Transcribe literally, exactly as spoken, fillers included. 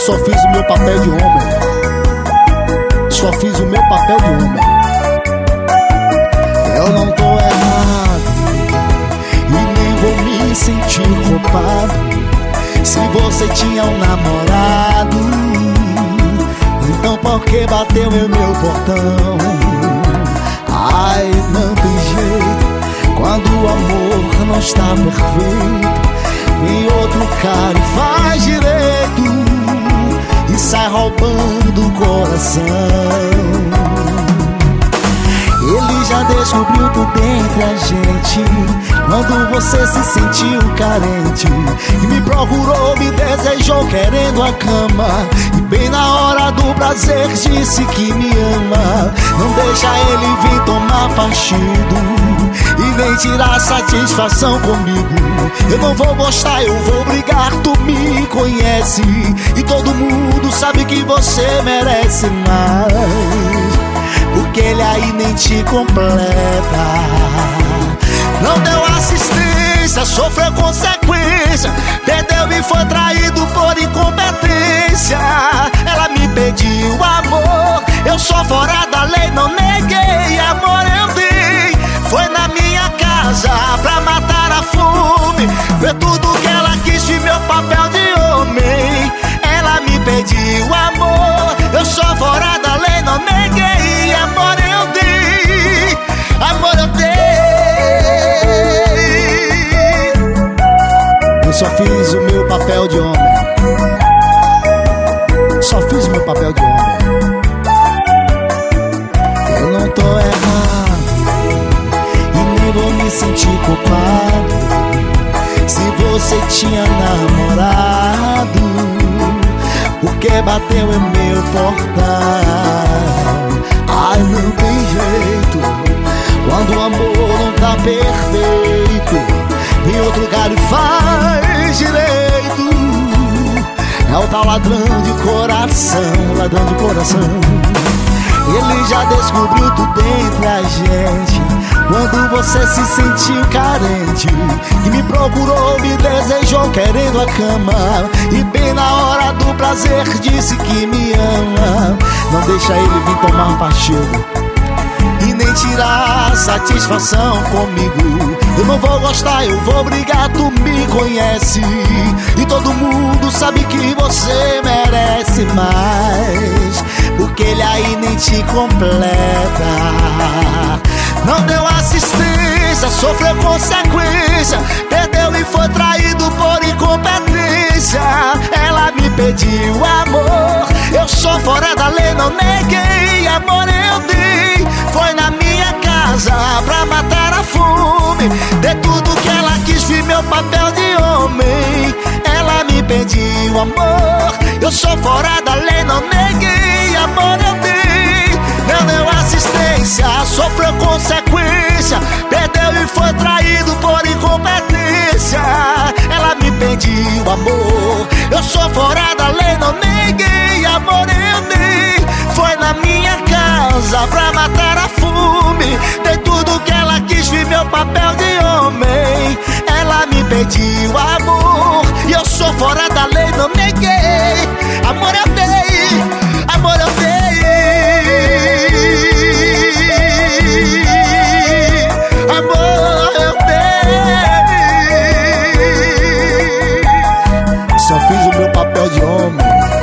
só fiz o meu papel de homem. Só fiz o meu papel de homem. Eu não tô errado e nem vou me sentir culpado. Se você tinha um namorado, então por que bateu em meu portão? Ai, não tem jeito. Quando o amor não está perfeito, vem outro cara e faz direito e sai roubando do coração. Ele já descobriu tudo entre a gente quando você se sentiu carente e me procurou, me desejou querendo a cama, e bem na hora do prazer disse que me ama. Não deixa ele vir tomar partido e nem tirar satisfação comigo. Eu não vou gostar, eu vou brigar. Tu me conhece e todo mundo sabe que você merece mais, porque ele aí nem te completa. Não deu assistência, sofreu consequência, perdeu e foi traído por incompetência. Ela me pediu amor, eu sou fora da lei, não neguei. Amor eu dei, foi na minha casa pra matar a fome. Foi tudo que ela quis, vi meu papel de homem. Ela me pediu amor, eu sou fora da lei, não neguei. Amor eu dei, amor eu dei. Eu só fiz o meu papel de homem. Só fiz o meu papel de homem. Eu não tô errado e nem vou me sentir culpado. Se você tinha namorado, por que bateu em meu portal? Ai, não tem jeito. Quando o amor não tá perfeito, vem outro cara e faz direito. É o tal ladrão de coração, ladrão de coração. Ele já descobriu tudo entre a gente quando você se sentiu carente e me procurou, me desejou querendo a cama, e bem na hora do prazer disse que me ama. Não deixa ele vir tomar partido e nem tirar satisfação comigo. Eu não vou gostar, eu vou brigar. Tu me conhece e todo mundo sabe que você merece mais, porque ele aí nem te completa. Não deu assistência, sofreu consequência, perdeu e foi traído por incompetência. Ela me pediu amor, eu sou fora da lei, não neguei. Amor eu dei, foi na minha casa pra matar a fome. De tudo que ela quis, vi meu papel de homem. Ela me pediu amor, eu sou fora da lei, não neguei. Amor eu dei, não deu assistência, sofreu consequência, perdeu e foi traído por incompetência. Ela me pediu amor, eu sou fora da lei, não neguei. Amor eu dei, foi na minha casa pra matar a fome. Dei tudo que ela quis, vi meu papel de homem. Ela me pediu amor e eu sou fora da lei, não neguei. Amor eu dei, amor eu dei. Amor eu dei. Só fiz o meu papel de homem.